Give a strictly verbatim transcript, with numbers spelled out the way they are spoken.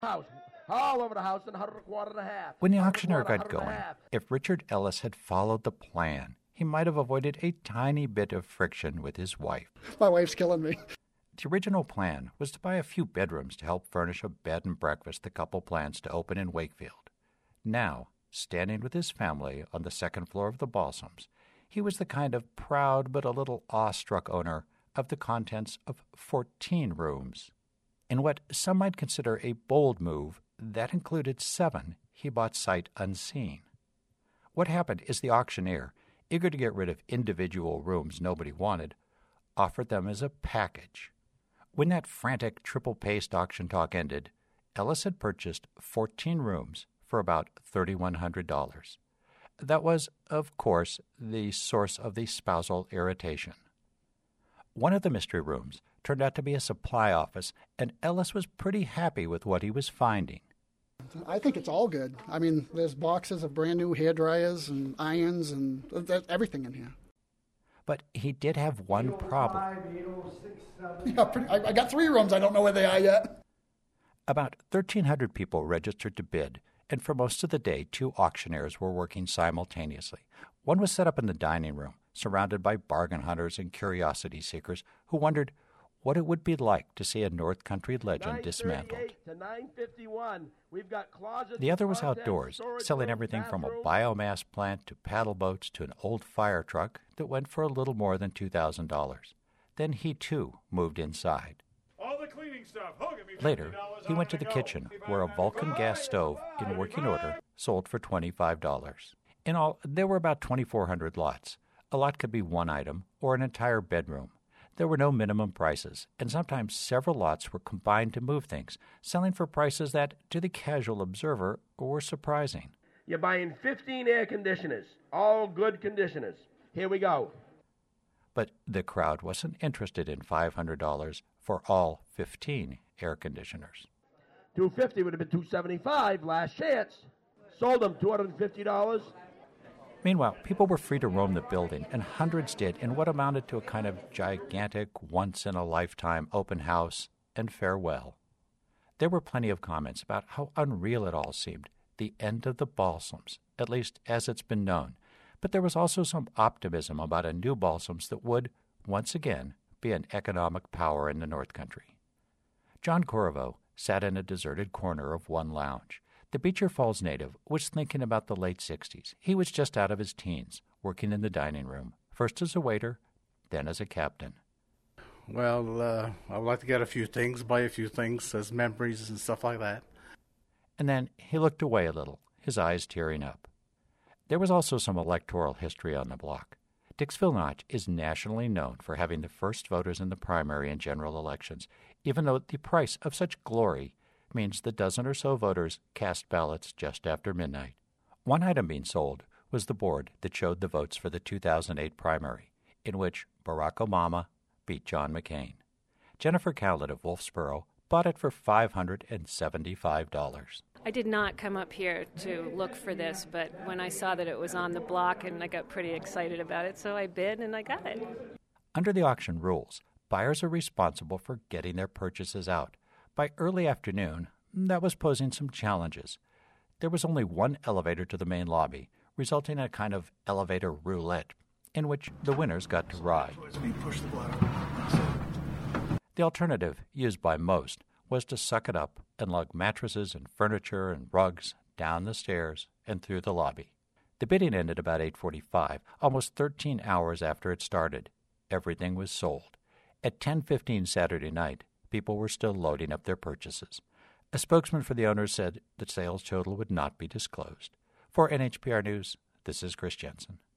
House. All over the house and one hundred a quarter and a half. When the auctioneer got going, if Richard Ellis had followed the plan, he might have avoided a tiny bit of friction with his wife. My wife's killing me. The original plan was to buy a few bedrooms to help furnish a bed and breakfast the couple plans to open in Wakefield. Now, standing with his family on the second floor of the Balsams, he was the kind of proud but a little awestruck owner of the contents of fourteen rooms. In what some might consider a bold move, that included seven he bought sight unseen. What happened is the auctioneer, eager to get rid of individual rooms nobody wanted, offered them as a package. When that frantic triple-paced auction talk ended, Ellis had purchased fourteen rooms for about three thousand one hundred dollars. That was, of course, the source of the spousal irritation. One of the mystery rooms turned out to be a supply office, and Ellis was pretty happy with what he was finding. I think it's all good. I mean, there's boxes of brand new hair dryers and irons and there's everything in here. But he did have one problem. Yeah, pretty, I, I got three rooms. I don't know where they are yet. About thirteen hundred people registered to bid, and for most of the day, two auctioneers were working simultaneously. One was set up in the dining room, surrounded by bargain hunters and curiosity seekers who wondered what it would be like to see a North Country legend dismantled. To nine fifty-one, we've got closets. The other was outdoors, selling everything from a biomass plant to paddle boats to an old fire truck that went for a little more than two thousand dollars. Then he, too, moved inside. All the cleaning stuff. Later, he went to the kitchen, where a Vulcan gas stove, in working order, sold for twenty-five dollars. In all, there were about twenty-four hundred lots. A lot could be one item or an entire bedroom. There were no minimum prices, and sometimes several lots were combined to move things, selling for prices that, to the casual observer, were surprising. You're buying fifteen air conditioners, all good conditioners. Here we go. But the crowd wasn't interested in five hundred dollars for all fifteen air conditioners. two hundred fifty would have been two hundred seventy-five, last chance. Sold them two hundred fifty dollars. Meanwhile, people were free to roam the building, and hundreds did in what amounted to a kind of gigantic, once-in-a-lifetime open house and farewell. There were plenty of comments about how unreal it all seemed, the end of the Balsams, at least as it's been known. But there was also some optimism about a new Balsams that would, once again, be an economic power in the North Country. John Corriveau sat in a deserted corner of one lounge. The Beecher Falls native was thinking about the late sixties. He was just out of his teens, working in the dining room, first as a waiter, then as a captain. Well, uh, I would like to get a few things, buy a few things as memories and stuff like that. And then he looked away a little, his eyes tearing up. There was also some electoral history on the block. Dixville Notch is nationally known for having the first voters in the primary and general elections, even though the price of such glory means the dozen or so voters cast ballots just after midnight. One item being sold was the board that showed the votes for the two thousand eight primary, in which Barack Obama beat John McCain. Jennifer Cowlett of Wolfsboro bought it for five hundred seventy-five dollars. I did not come up here to look for this, but when I saw that it was on the block, and I got pretty excited about it, so I bid and I got it. Under the auction rules, buyers are responsible for getting their purchases out. By early afternoon, that was posing some challenges. There was only one elevator to the main lobby, resulting in a kind of elevator roulette, in which the winners got to ride. The alternative, used by most, was to suck it up and lug mattresses and furniture and rugs down the stairs and through the lobby. The bidding ended about eight forty-five, almost thirteen hours after it started. Everything was sold. At ten fifteen Saturday night, people were still loading up their purchases. A spokesman for the owners said the sales total would not be disclosed. For N H P R News, this is Chris Jensen.